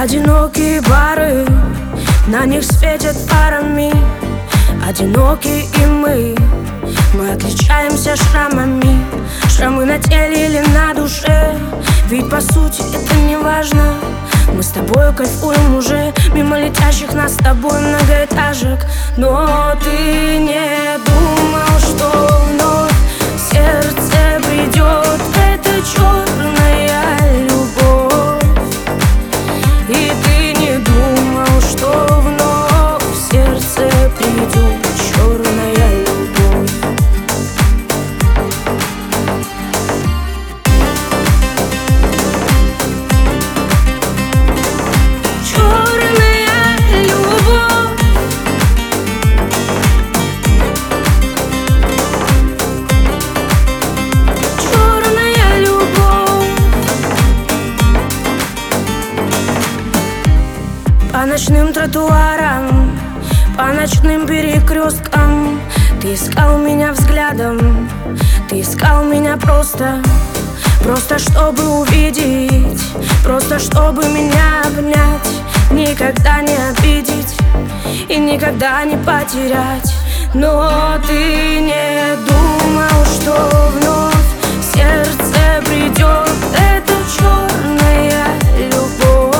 Одинокие бары, на них светят фарами. Одиноки и мы отличаемся шрамами. Шрамы на теле или на душе, ведь по сути это не важно. Мы с тобой кайфуем уже мимо летящих нас с тобой многоэтажек. Но ты не думал, что вновь в сердце придет эта черная любовь. И ты не думал, что вновь в сердце придет черная любовь. Черная любовь. Черная любовь. По ночным тротуарам, по ночным перекресткам ты искал меня взглядом, ты искал меня просто чтобы увидеть, просто чтобы меня обнять, никогда не обидеть и никогда не потерять. Но ты не думал, что вновь в сердце придет эта черная любовь.